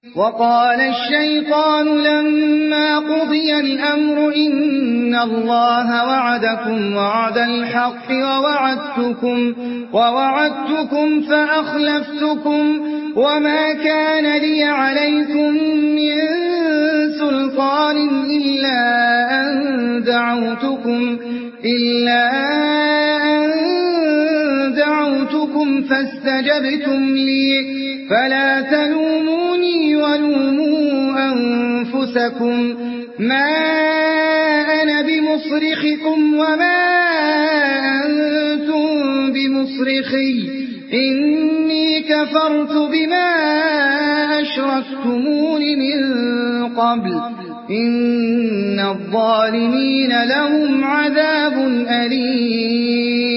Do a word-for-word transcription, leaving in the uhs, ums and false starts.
وقال الشيطان لما قضي الأمر إن الله وعدكم وعد الحق ووعدتكم, ووعدتكم فأخلفتكم وما كان لي عليكم من سلطان إلا أن دعوتكم, إلا أن دعوتكم فاستجبتم لي فلا تلوموني ولوموا أنفسكم ما أنا بمصرخكم وما أنتم بمصرخي إني كفرت بما أشركتمون من قبل إن الظالمين لهم عذاب أليم.